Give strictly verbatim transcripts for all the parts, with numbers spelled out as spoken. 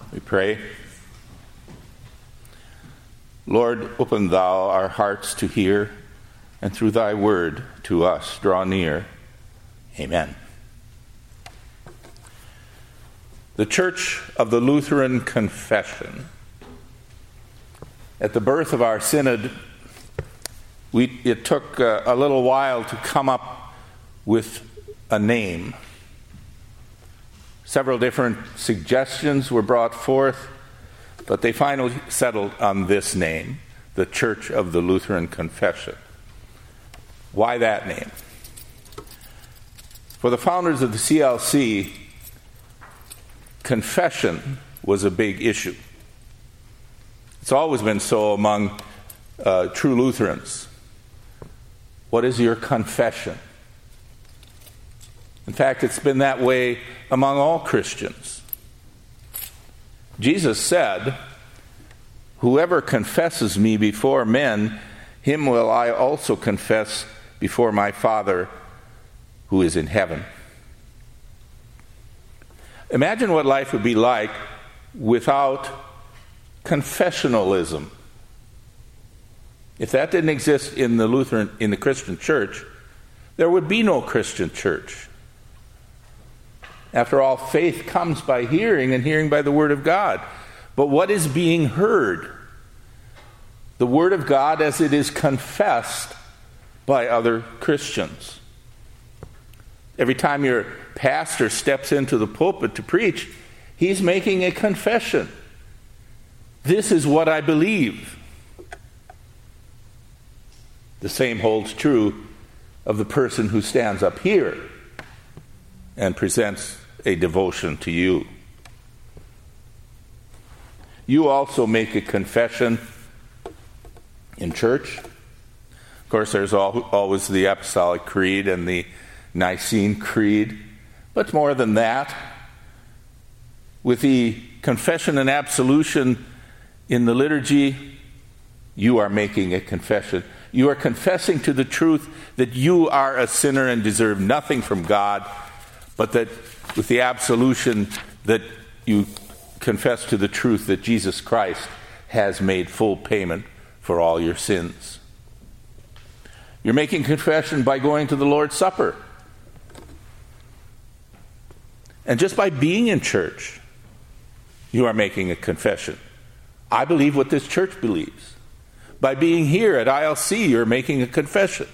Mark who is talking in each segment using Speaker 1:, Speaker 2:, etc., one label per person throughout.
Speaker 1: We pray. Lord, open thou our hearts to hear, and through thy word to us draw near. Amen. The Church of the Lutheran Confession. At the birth of our synod, we, it took uh, a little while to come up with a name. Several different suggestions were brought forth, but they finally settled on this name, the Church of the Lutheran Confession. Why that name? For the founders of the C L C, confession was a big issue. It's always been so among uh, true Lutherans. What is your confession? In fact, it's been that way among all Christians. Jesus said, "Whoever confesses me before men, him will I also confess before my Father who is in heaven." Imagine what life would be like without confessionalism. If that didn't exist in the Lutheran, in the Christian church, there would be no Christian church. After all, faith comes by hearing, and hearing by the Word of God. But what is being heard? The Word of God as it is confessed by other Christians. Every time your pastor steps into the pulpit to preach, he's making a confession. This is what I believe. The same holds true of the person who stands up here and presents a devotion to you. You also make a confession in church. Of course, there's always the Apostolic Creed and the Nicene Creed. But more than that, with the confession and absolution in the liturgy, you are making a confession. You are confessing to the truth that you are a sinner and deserve nothing from God, but that with the absolution that you confess to the truth that Jesus Christ has made full payment for all your sins. You're making confession by going to the Lord's Supper. And just by being in church, you are making a confession. I believe what this church believes. By being here at I L C, you're making a confession.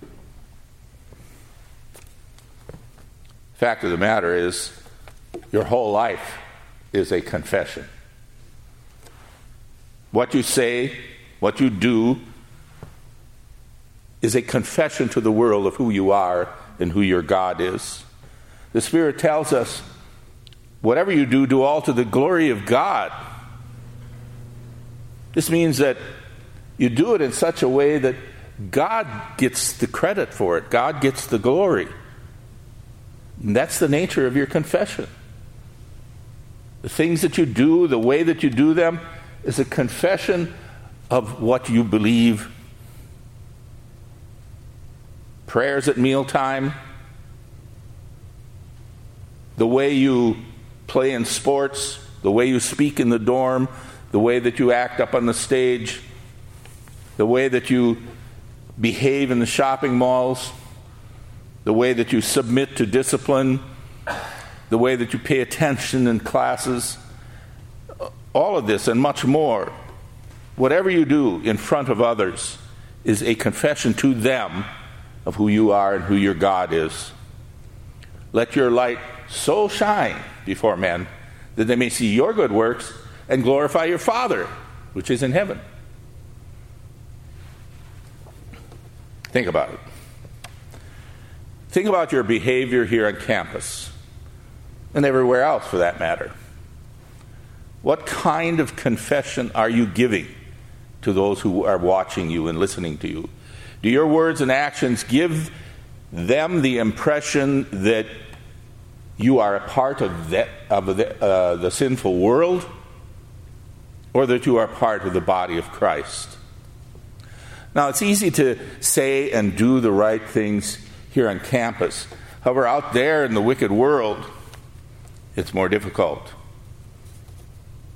Speaker 1: Fact of the matter is, your whole life is a confession. What you say, what you do, is a confession to the world of who you are and who your God is. The Spirit tells us, whatever you do, do all to the glory of God. This means that you do it in such a way that God gets the credit for it. God gets the glory. And that's the nature of your confession. The things that you do, the way that you do them, is a confession of what you believe. Prayers at mealtime, the way you play in sports, the way you speak in the dorm, the way that you act up on the stage, the way that you behave in the shopping malls, the way that you submit to discipline, the way that you pay attention in classes, all of this and much more, whatever you do in front of others is a confession to them of who you are and who your God is. Let your light so shine before men that they may see your good works and glorify your Father, which is in heaven. Think about it. Think about your behavior here on campus, and everywhere else for that matter. What kind of confession are you giving to those who are watching you and listening to you? Do your words and actions give them the impression that you are a part of, that, of the, uh, the sinful world, or that you are part of the body of Christ? Now, it's easy to say and do the right things here on campus. However, out there in the wicked world, it's more difficult.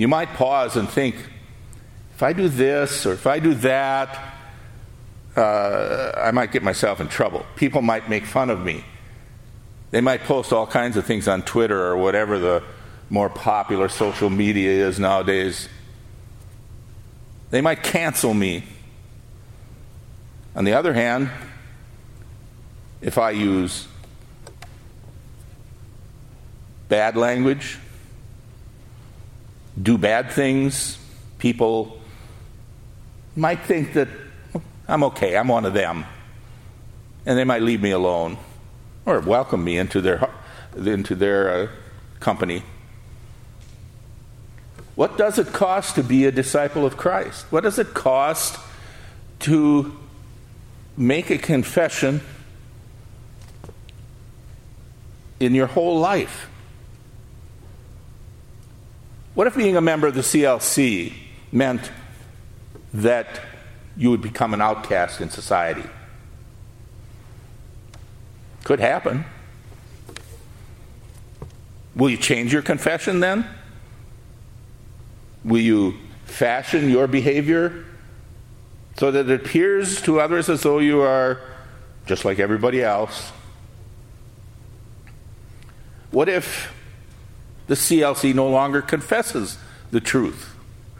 Speaker 1: You might pause and think, if I do this or if I do that, uh, I might get myself in trouble. People might make fun of me. They might post all kinds of things on Twitter or whatever the more popular social media is nowadays. They might cancel me. On the other hand, if I use bad language, do bad things, people might think that I'm okay, I'm one of them, and they might leave me alone or welcome me into their into their uh, company. What does it cost to be a disciple of Christ? What does it cost to make a confession in your whole life? What if being a member of the C L C meant that you would become an outcast in society? Could happen. Will you change your confession then? Will you fashion your behavior so that it appears to others as though you are just like everybody else? What if the C L C no longer confesses the truth?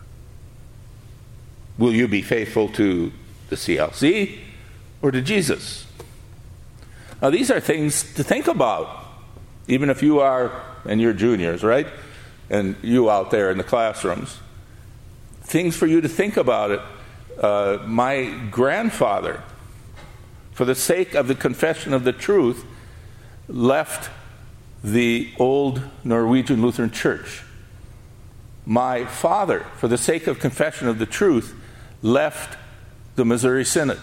Speaker 1: Will you be faithful to the C L C or to Jesus? Now, these are things to think about, even if you are, and you're juniors, right? And you out there in the classrooms. Things for you to think about it. Uh, my grandfather, for the sake of the confession of the truth, left the old Norwegian Lutheran Church. My father, for the sake of confession of the truth, left the Missouri Synod.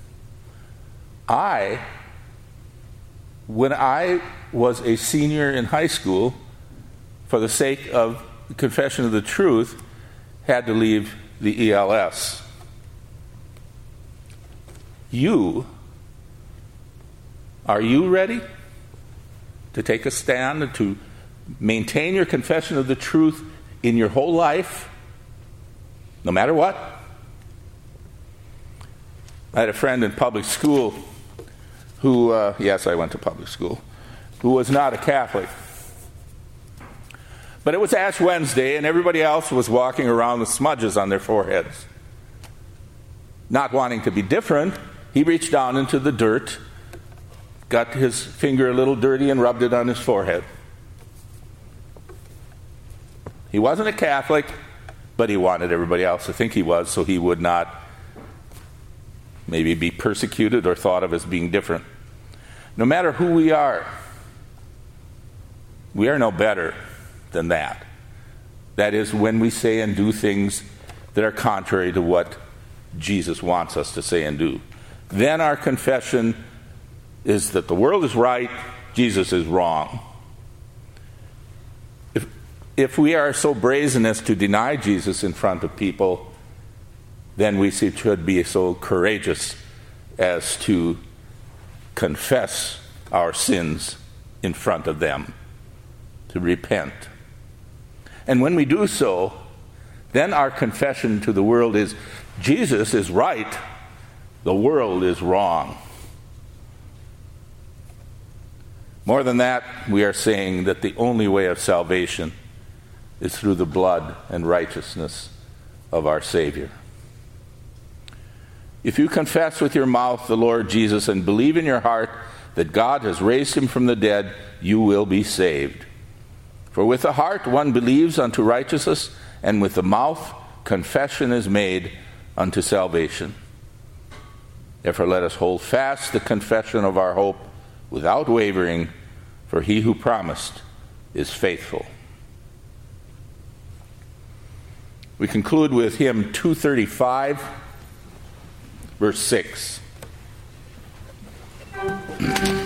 Speaker 1: I, when I was a senior in high school, for the sake of confession of the truth, had to leave the E L S. You, are you ready to take a stand and to maintain your confession of the truth in your whole life, no matter what? I had a friend in public school who, uh, yes, I went to public school, who was not a Catholic. But it was Ash Wednesday, and everybody else was walking around with smudges on their foreheads. Not wanting to be different, he reached down into the dirt, got his finger a little dirty, and rubbed it on his forehead. He wasn't a Catholic, but he wanted everybody else to think he was, so he would not maybe be persecuted or thought of as being different. No matter who we are, we are no better than that. That is, when we say and do things that are contrary to what Jesus wants us to say and do. Then our confession is that the world is right, Jesus is wrong. If, if we are so brazen as to deny Jesus in front of people, then we should be so courageous as to confess our sins in front of them, to repent. And when we do so, then our confession to the world is, Jesus is right, the world is wrong. More than that, we are saying that the only way of salvation is through the blood and righteousness of our Savior. If you confess with your mouth the Lord Jesus and believe in your heart that God has raised him from the dead, you will be saved. For with the heart one believes unto righteousness, and with the mouth confession is made unto salvation. Therefore let us hold fast the confession of our hope without wavering, for he who promised is faithful. We conclude with hymn two thirty-five, verse six.